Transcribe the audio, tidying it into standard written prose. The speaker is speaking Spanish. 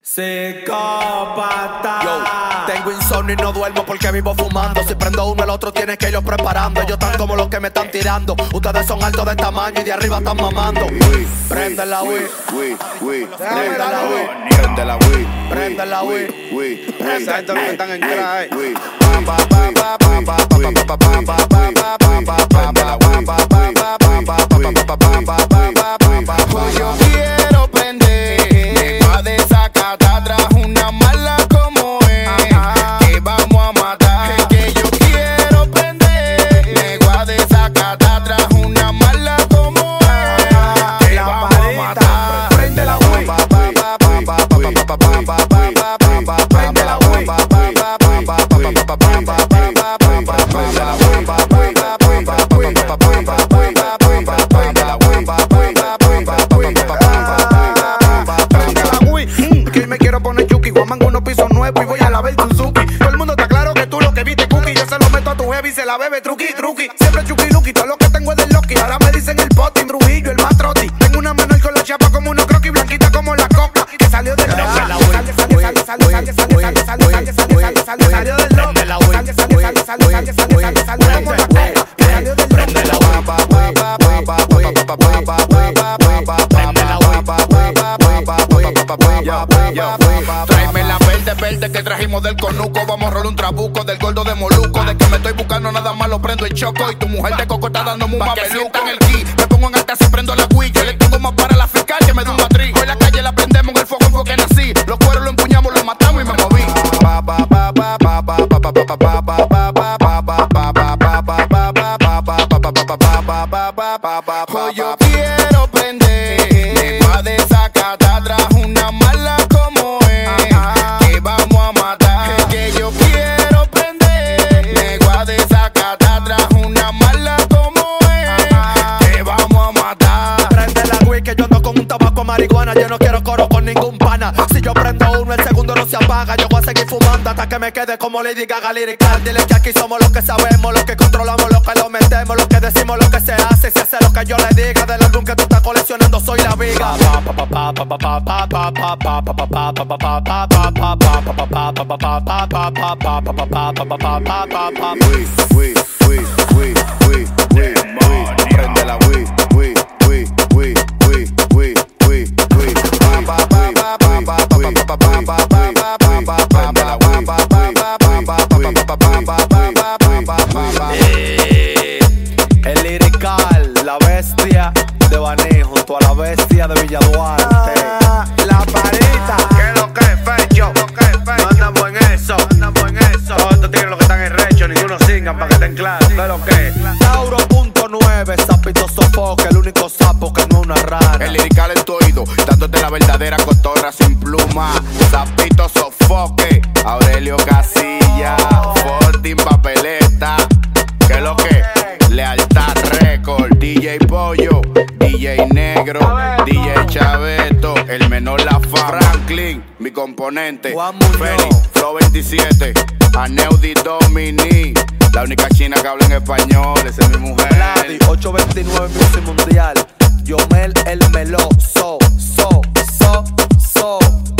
Psicópata. Yo, tengo insomnio y no duermo porque vivo fumando. Si prendo uno, el otro tiene que irlo preparando. Ellos están como los que me están tirando. Ustedes son altos de tamaño y de arriba están mamando. Prende la Wii, prende la Wii, prende la Wii, prende la Wii, Esa gente no están en crack. Yo quiero prender, pa' desacatar atrás una mala como es, que vamos a matar. Que yo quiero prender, me voy a desacatar atrás una mala como es, que vamos a matar. prende la Wii, Prende la Wii, Que me quiero poner chuki, guamango unos pisos nuevos y voy a la ver Suzuki. Todo el mundo está claro que tú lo que viste cookie. Yo se lo meto a tu heavy y se la bebe truqui. Siempre chuki luki, todo lo que tengo es del Loki. Ahora me dicen el potín, Trujillo, el matroti. Tengo una menor con la chapa como unos croquis, blanquita como la coca, que salió del Loki. Salió del Loki. Tráeme la verde que trajimos del conuco. Vamos a rolar un trabuco del gordo de Moluco. De que me estoy buscando nada más lo prendo en choco. Y tu mujer de coco está dándome un mameluco. En el ki, me pongo en alta si prendo la Wii. Yo le tengo más para la fiscal que me da un matriz. En la calle la prendemos en el fuego que nací. Los cueros lo empuñamos, lo matamos y me moví. Yo quiero prender, me va a desacatar atrás una mala como es, que vamos a matar. Que yo quiero prender, me voy a desacatar atrás una mala como es, que vamos a matar. prende la Wii que yo ando con un tabaco marihuana. Yo no quiero coro con ningún pana. Si yo prendo uno, el segundo no se apaga. Yo voy a seguir fumando hasta que me quede como Lady Gaga lirical. Dile que aquí somos los que sabemos, los que controlamos, los que lo metemos, los que decimos lo que se hace. Se hace lo que yo le diga. Del álbum que tú estás coleccionando soy la viga. Prende la Wii, El lirical, la bestia de Baní junto a la bestia de Villa Duarte. La parita, que lo que es fecho, no andamos en eso, Todos estos tigres los que están en recho, ninguno singan para que estén claros, que lo que es. Tauro.9, sapito sofoque, el único sapo que no es una rana. el lirical en tu oído, dándote la verdadera cotorra sin pluma. Zapito sofoque, Aurelio Casilla, Fortin Papeleta. Que lo que, Lealtad Record, DJ Pollo, DJ Negro, DJ Chaveto, el menor Lafa, Franklin, mi componente, Juan Muñoz, Félix, Flow 27, Aneudi Domini, la única china que habla en español, esa es mi mujer. Vladi, 829 Music Mundial, Yomel el Meloso, so.